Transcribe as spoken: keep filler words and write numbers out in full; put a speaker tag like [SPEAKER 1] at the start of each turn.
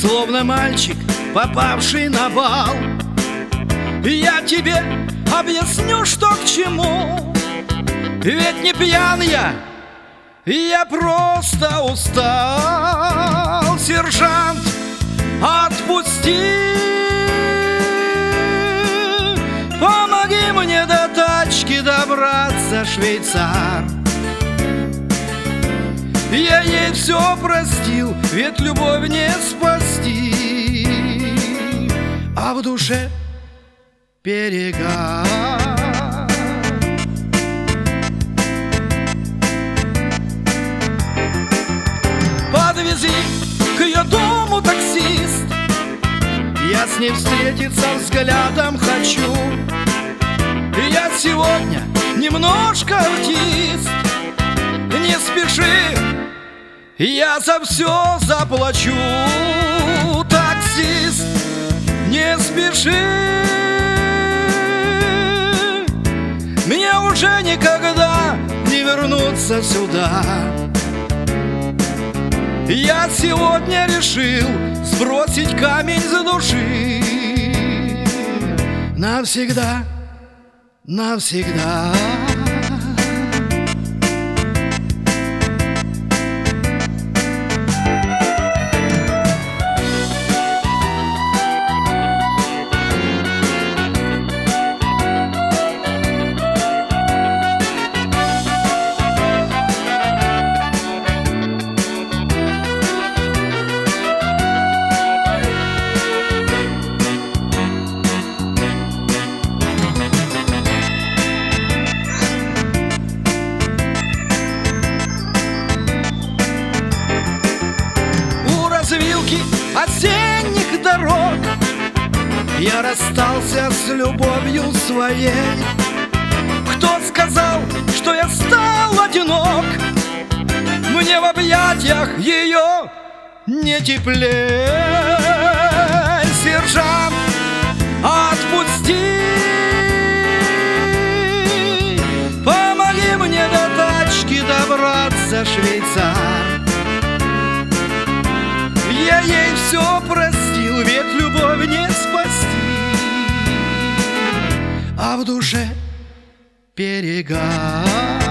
[SPEAKER 1] словно мальчик, попавший на бал. Я тебе объясню, что к чему, ведь не пьян я, я просто устал. Сержант, отпусти, помоги мне до тачки добраться, швейцар. Я ей все простил, ведь любовь не спасти, а в душе перегар. Подвези к ее дому, таксист, я с ней встретиться взглядом хочу. Я сегодня немножко артист, не спеши, я за все заплачу. Таксист, не спеши, мне уже никогда не вернуться сюда. Я сегодня решил сбросить камень с души навсегда, навсегда. Развилки осенних дорог я расстался с любовью своей. Кто сказал, что я стал одинок? Мне в объятиях ее не теплей. Сержант, отпусти, помоги мне до тачки добраться, швейцар. Я ей все простил, ведь любовь не спасти, а в душе перегар.